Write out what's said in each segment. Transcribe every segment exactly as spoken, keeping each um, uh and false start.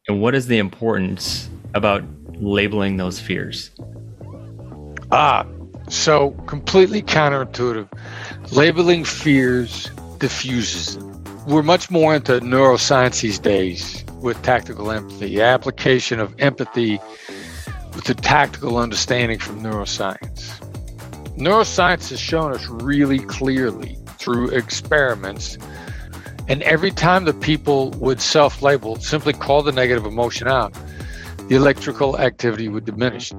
And what is the importance about labeling those fears? Ah, so completely counterintuitive. Labeling fears diffuses them. We're much more into neuroscience these days with tactical empathy, the application of empathy with the tactical understanding from neuroscience. Neuroscience has shown us really clearly through experiments, and every time the people would self-label, simply call the negative emotion out, the electrical activity would diminish.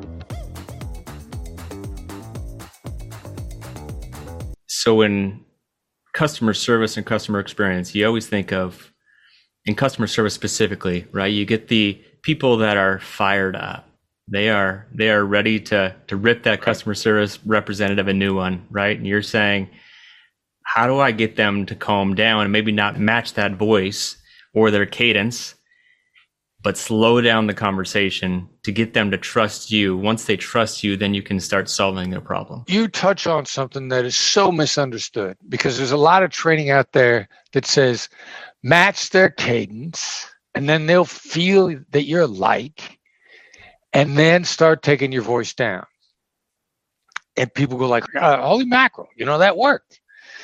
So in customer service and customer experience, you always think of, in customer service specifically, right? You get the people that are fired up. They are they are ready to to rip that customer service representative a new one, right? And you're saying, how do I get them to calm down and maybe not match that voice or their cadence, but slow down the conversation to get them to trust you? Once they trust you, then you can start solving their problem. You touch on something that is so misunderstood, because there's a lot of training out there that says match their cadence and then they'll feel that you're like, and then start taking your voice down. And people go like, oh, holy mackerel, you know, that worked.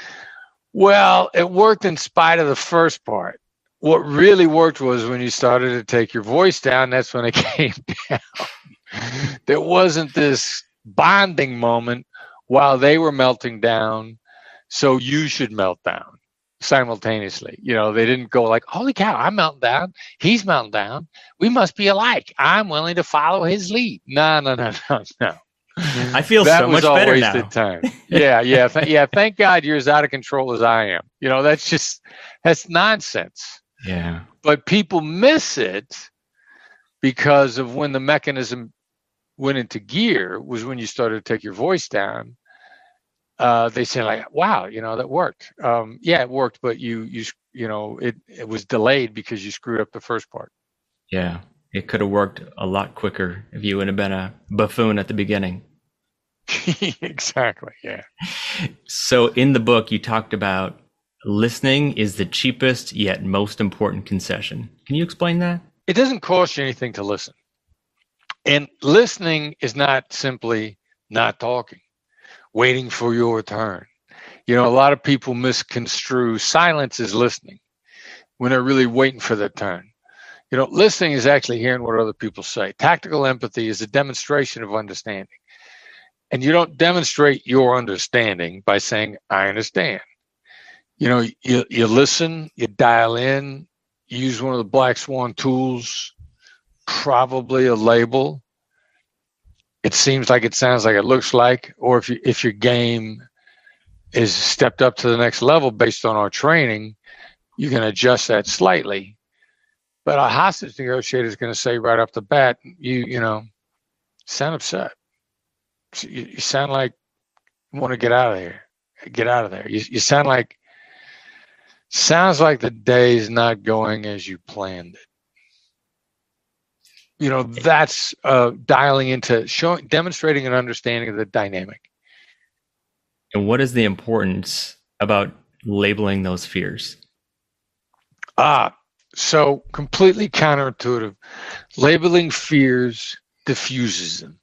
Well, it worked in spite of the first part. What really worked was when you started to take your voice down, that's when it came down. There wasn't this bonding moment while they were melting down, so you should melt down simultaneously. You know, they didn't go like, holy cow, I'm melting down, he's melting down, we must be alike, I'm willing to follow his lead. No, no, no, no, no. I feel that so was much all better wasted now. time. Yeah, yeah, th- yeah. Thank God you're as out of control as I am. You know, that's just that's nonsense. Yeah. But people miss it because of when the mechanism went into gear was when you started to take your voice down. Uh, they say like, "Wow, you know that worked." Um, yeah, it worked, but you you you know it it was delayed because you screwed up the first part. Yeah, it could have worked a lot quicker if you would have been a buffoon at the beginning. Exactly. Yeah. So in the book, you talked about listening is the cheapest yet most important concession. Can you explain that? It doesn't cost you anything to listen. And listening is not simply not talking, waiting for your turn. You know, a lot of people misconstrue silence as listening when they're really waiting for their turn. You know, listening is actually hearing what other people say. Tactical empathy is a demonstration of understanding. And you don't demonstrate your understanding by saying, I understand. You know, you, you listen, you dial in, you use one of the Black Swan tools, probably a label. It seems like it sounds like it looks like, or if you, if your game is stepped up to the next level based on our training, you can adjust that slightly. But a hostage negotiator is going to say right off the bat, you, you know, sound upset. You, you sound like you want to get out of here. Get out of there. You, you sound like, sounds like the day's not going as you planned it. You know, that's uh, dialing into showing, demonstrating an understanding of the dynamic. And what is the importance about labeling those fears? Ah, so completely counterintuitive. Labeling fears diffuses them.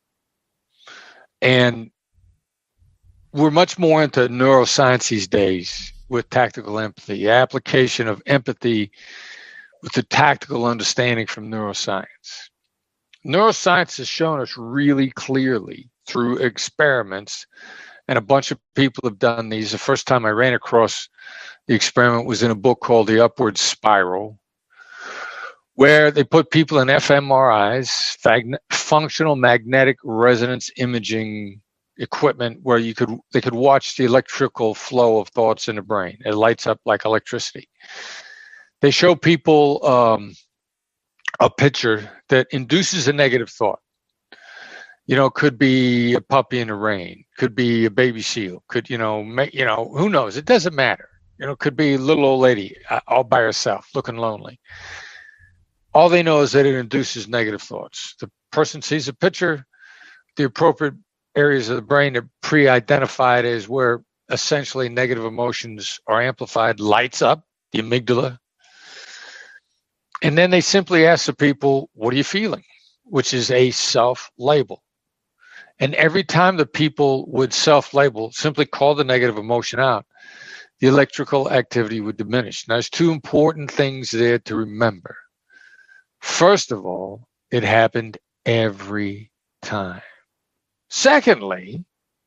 And we're much more into neuroscience these days with tactical empathy, the application of empathy with the tactical understanding from neuroscience. Neuroscience has shown us really clearly through experiments, and a bunch of people have done these. The first time I ran across the experiment was in a book called The Upward Spiral, where they put people in fMRIs, functional magnetic resonance imaging equipment, where you could they could watch the electrical flow of thoughts in the brain. It lights up like electricity. They show people um, a picture that induces a negative thought. You know, could be a puppy in the rain, could be a baby seal, could, you know, make, you know, who knows? It doesn't matter. You know, could be a little old lady uh, all by herself, looking lonely. All they know is that it induces negative thoughts. The person sees a picture, the appropriate areas of the brain are pre-identified as where essentially negative emotions are amplified, lights up, the amygdala. And then they simply ask the people, what are you feeling? Which is a self-label. And every time the people would self-label, simply call the negative emotion out, the electrical activity would diminish. Now, there's two important things there to remember. First of all, it happened every time. Secondly,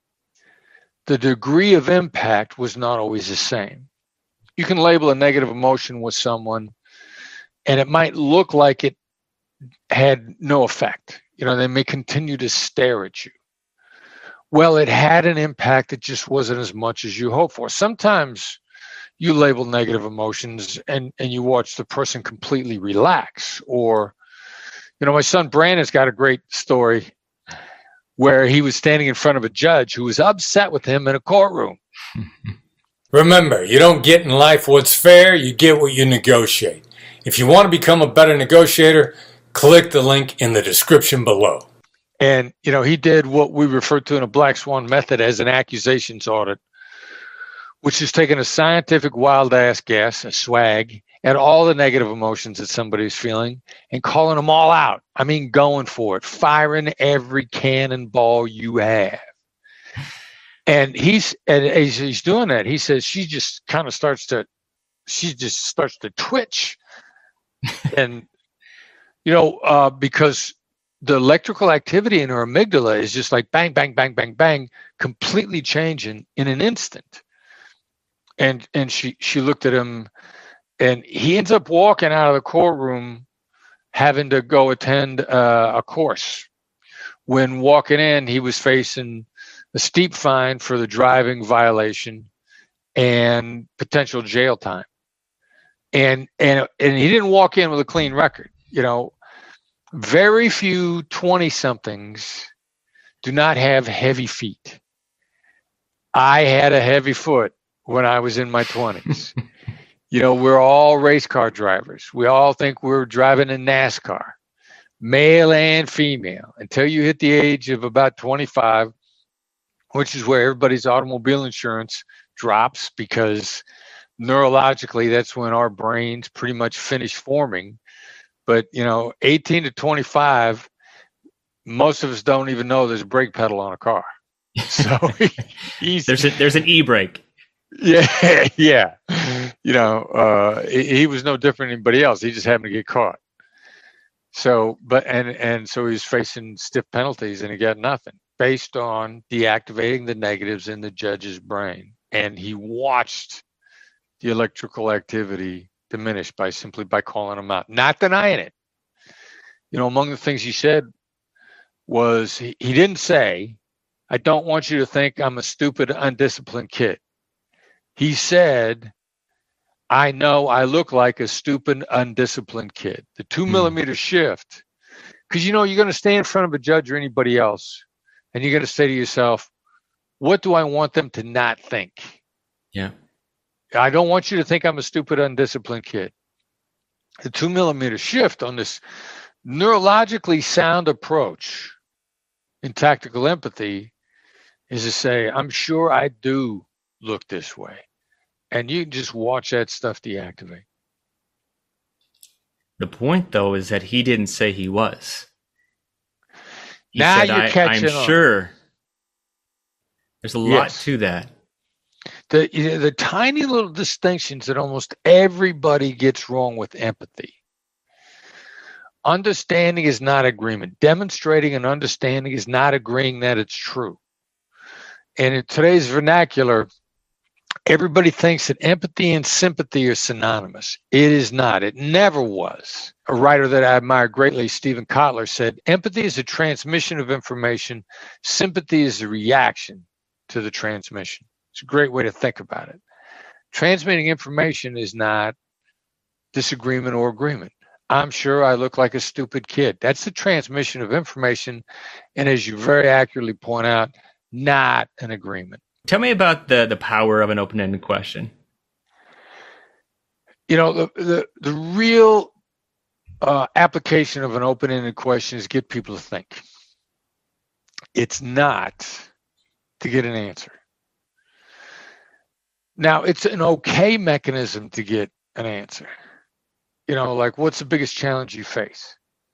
the degree of impact was not always the same. You can label a negative emotion with someone, and it might look like it had no effect. You know, they may continue to stare at you. Well, it had an impact. It just wasn't as much as you hoped for. Sometimes you label negative emotions and, and you watch the person completely relax. Or, you know, my son Brandon's got a great story where he was standing in front of a judge who was upset with him in a courtroom. Remember, you don't get in life what's fair, you get what you negotiate. If you want to become a better negotiator, click the link in the description below. And, you know, he did what we refer to in a Black Swan method as an accusations audit, which is taking a scientific wild ass guess, a swag, at all the negative emotions that somebody's feeling and calling them all out. I mean, going for it, firing every cannonball you have. And he's, and as he's doing that, he says she just kind of starts to, she just starts to twitch. And, you know, uh, because the electrical activity in her amygdala is just like bang, bang, bang, bang, bang, completely changing in an instant. And and she she looked at him, and he ends up walking out of the courtroom having to go attend uh, a course. When walking in, he was facing a steep fine for the driving violation and potential jail time. And and and he didn't walk in with a clean record. You know, very few twenty-somethings do not have heavy feet. I had a heavy foot when I was in my twenties. You know, we're all race car drivers. We all think we're driving in NASCAR, male and female, until you hit the age of about twenty-five, which is where everybody's automobile insurance drops, because neurologically, that's when our brains pretty much finish forming. But, you know, eighteen to twenty-five, most of us don't even know there's a brake pedal on a car. So he's, there's a, there's an e-brake. Yeah, yeah. You know, uh, he, he was no different than anybody else. He just happened to get caught. So, but and and so he's facing stiff penalties, and he got nothing based on deactivating the negatives in the judge's brain. And he watched the electrical activity diminish by simply by calling them out, not denying it. You know, among the things he said was he, he didn't say, "I don't want you to think I'm a stupid, undisciplined kid." He said, "I know I look like a stupid, undisciplined kid." The two mm. millimeter shift, because, you know, you're going to stand in front of a judge or anybody else, and you're going to say to yourself, what do I want them to not think? Yeah. I don't want you to think I'm a stupid, undisciplined kid. The two millimeter shift on this neurologically sound approach in tactical empathy is to say, I'm sure I do look this way. And you just watch that stuff deactivate. The point, though, is that he didn't say he was. He now said, you're I, catching I'm on. Sure. There's a lot Yes. to that. The, you know, the tiny little distinctions that almost everybody gets wrong with empathy. Understanding is not agreement. Demonstrating an understanding is not agreeing that it's true. And in today's vernacular, everybody thinks that empathy and sympathy are synonymous. It is not. It never was. A writer that I admire greatly, Stephen Kotler, said, empathy is a transmission of information. Sympathy is a reaction to the transmission. It's a great way to think about it. Transmitting information is not disagreement or agreement. I'm sure I look like a stupid kid. That's the transmission of information. And as you very accurately point out, not an agreement. Tell me about the, the power of an open-ended question. You know, the the, the real uh, application of an open-ended question is get people to think. It's not to get an answer. Now, it's an okay mechanism to get an answer. You know, like, what's the biggest challenge you face?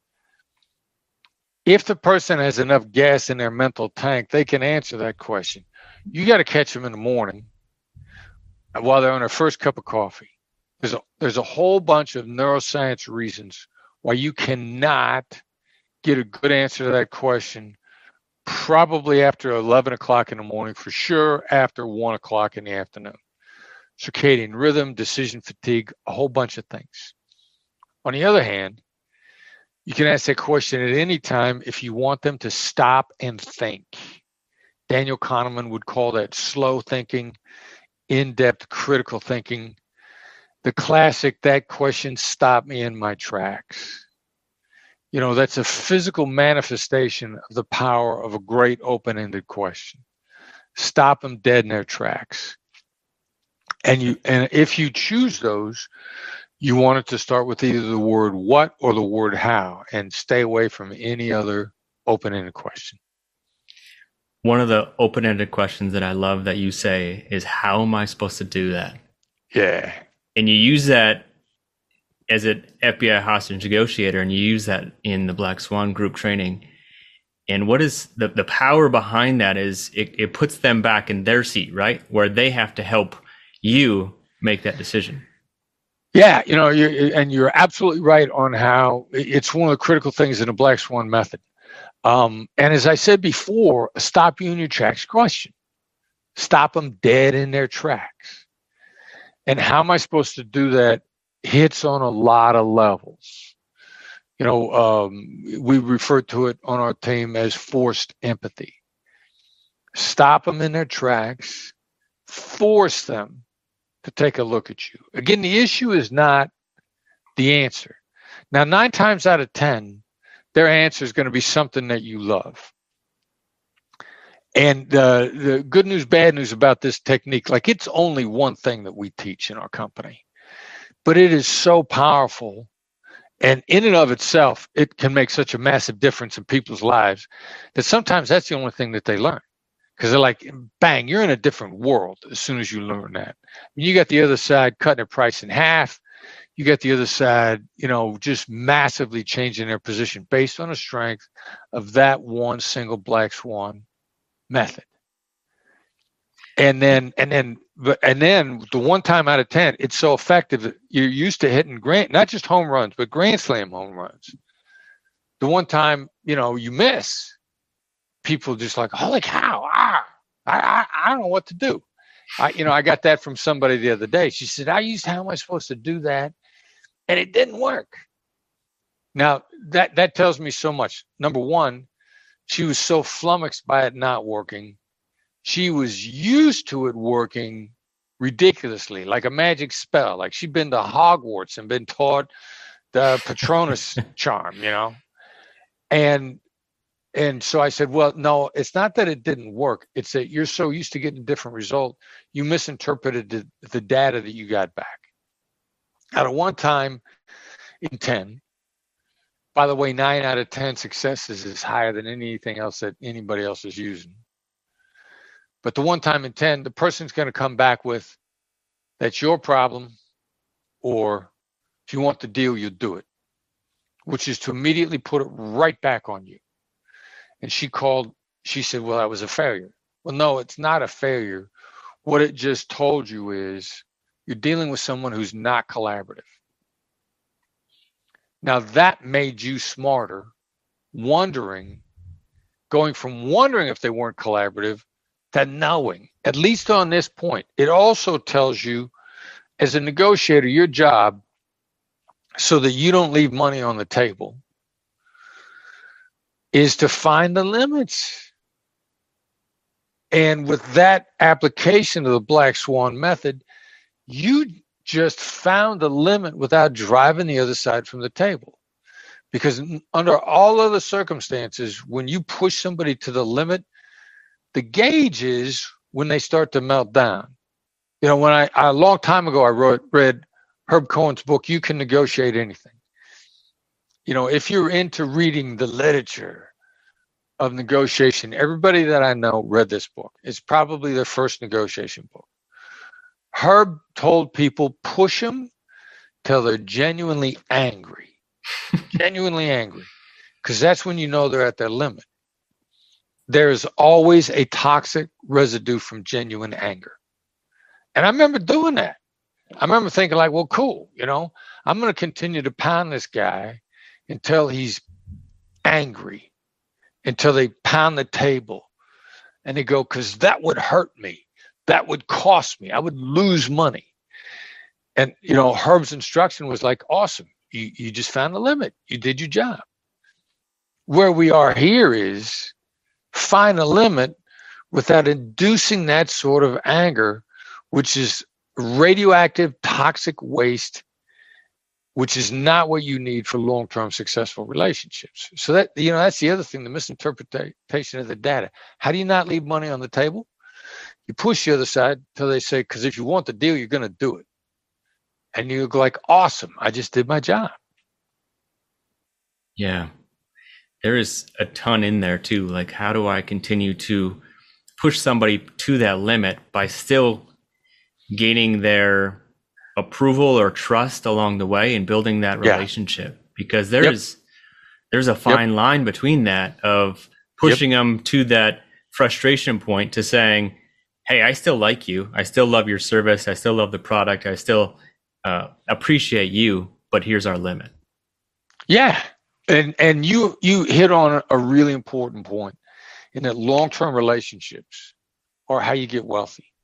If the person has enough gas in their mental tank, they can answer that question. You got to catch them in the morning while they're on their first cup of coffee. There's a, there's a whole bunch of neuroscience reasons why you cannot get a good answer to that question probably after eleven o'clock in the morning, for sure after one o'clock in the afternoon. Circadian rhythm, decision fatigue, a whole bunch of things. On the other hand, you can ask that question at any time if you want them to stop and think. Daniel Kahneman would call that slow thinking, in-depth critical thinking. The classic, that question stopped me in my tracks. You know, that's a physical manifestation of the power of a great open-ended question. Stop them dead in their tracks. And you, and if you choose those, you want it to start with either the word what or the word how, and stay away from any other open-ended question. One of the open-ended questions that I love that you say is, how am I supposed to do that? Yeah. And you use that as an F B I hostage negotiator, and you use that in the Black Swan group training. And what is the, the power behind that is it, it puts them back in their seat, right? Where they have to help you make that decision. Yeah, you know, you and you're absolutely right on how it's one of the critical things in the Black Swan method. Um, and as I said before, a stop you in your tracks question. Stop them dead in their tracks. And how am I supposed to do that? Hits on a lot of levels. You know, um, we refer to it on our team as forced empathy. Stop them in their tracks, force them to take a look at you. Again, the issue is not the answer. Now, nine times out of ten, their answer is going to be something that you love. And uh, the good news, bad news about this technique, like, it's only one thing that we teach in our company, but it is so powerful. And in and of itself, it can make such a massive difference in people's lives that sometimes that's the only thing that they learn. Because they're like, bang, you're in a different world as soon as you learn that. You got the other side cutting their price in half. You got the other side, you know, just massively changing their position based on the strength of that one single Black Swan method. And then, and then, and then the one time out of ten, it's so effective that you're used to hitting grand, not just home runs, but grand slam home runs. The one time, you know, you miss, people just like, holy cow, ah, I, I, I don't know what to do. I, you know, I got that from somebody the other day. She said, I used, how am I supposed to do that? And it didn't work. Now, that, that tells me so much. Number one, she was so flummoxed by it not working. She was used to it working ridiculously, like a magic spell. Like she'd been to Hogwarts and been taught the Patronus charm, you know? And And so I said, well, no, it's not that it didn't work. It's that you're so used to getting a different result, you misinterpreted the, the data that you got back. Out of one time in ten, by the way, nine out of ten successes is higher than anything else that anybody else is using. But the one time in ten, the person's going to come back with, that's your problem, or if you want the deal, you'll do it, which is to immediately put it right back on you. And she called, she said, well, that was a failure. Well, no, it's not a failure. What it just told you is you're dealing with someone who's not collaborative. Now that made you smarter, wondering, going from wondering if they weren't collaborative to knowing, at least on this point. It also tells you, as a negotiator, your job, so that you don't leave money on the table, is to find the limits. And with that application of the Black Swan method, you just found the limit without driving the other side from the table. Because under all other circumstances, when you push somebody to the limit, the gauge is when they start to melt down. You know, when I, a long time ago, I wrote, read Herb Cohen's book, You Can Negotiate Anything. You know, if you're into reading the literature of negotiation, everybody that I know read this book. It's probably their first negotiation book. Herb told people, push them till they're genuinely angry, genuinely angry, because that's when you know they're at their limit. There's always a toxic residue from genuine anger. And I remember doing that. I remember thinking like, well, cool, you know, I'm going to continue to pound this guy until he's angry, until they pound the table. And they go, because that would hurt me. That would cost me. I would lose money. And, you know, Herb's instruction was like, awesome. You, you just found the limit. You did your job. Where we are here is find a limit without inducing that sort of anger, which is radioactive, toxic waste, which is not what you need for long-term successful relationships. So that, you know, that's the other thing, the misinterpretation of the data. How do you not leave money on the table? You push the other side till they say, because if you want the deal, you're going to do it. And you go like, awesome, I just did my job. Yeah. There is a ton in there too. Like, how do I continue to push somebody to that limit by still gaining their approval or trust along the way and building that relationship? Yeah. Because there's yep. there's a fine yep. line between that of pushing yep. them to that frustration point to saying, hey, I still like you. I still love your service. I still love the product. I still uh, appreciate you, but here's our limit. Yeah. And and you you hit on a really important point in that long-term relationships are how you get wealthy.